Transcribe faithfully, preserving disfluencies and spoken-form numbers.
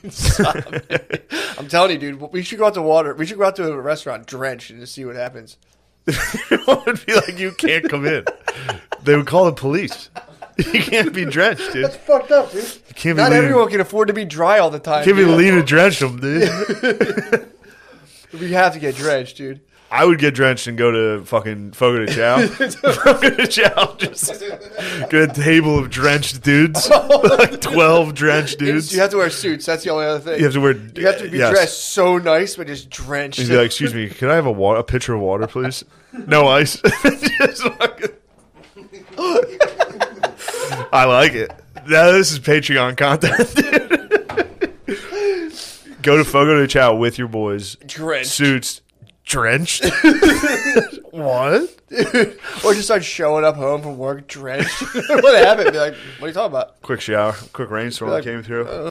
Stop it. I'm telling you, dude. We should go out to water. We should go out to a restaurant drenched and just see what happens. It would be like you can't come in. They would call the police. You can't be drenched, dude. That's fucked up, dude. You can't be Not leaning, everyone can afford to be dry all the time. can't be dude. leaning drenched them, dude. We have to get drenched, dude. I would get drenched and go to fucking Fogo de Chao. Fogo de Chao, just get a table of drenched dudes, like twelve drenched dudes. You have to wear suits. That's the only other thing. You have to wear. You have to be yes. dressed so nice, but just drenched. He'd be like, "Excuse me, can I have a water, a pitcher of water, please? No ice." Just fucking- I like it. Now this is Patreon content. Go to Fogo de Chao with your boys. drenched. Suits drenched. What? Or just start showing up home from work drenched. What happened? Be like, what are you talking about? Quick shower. Quick rainstorm Like, came through. Uh,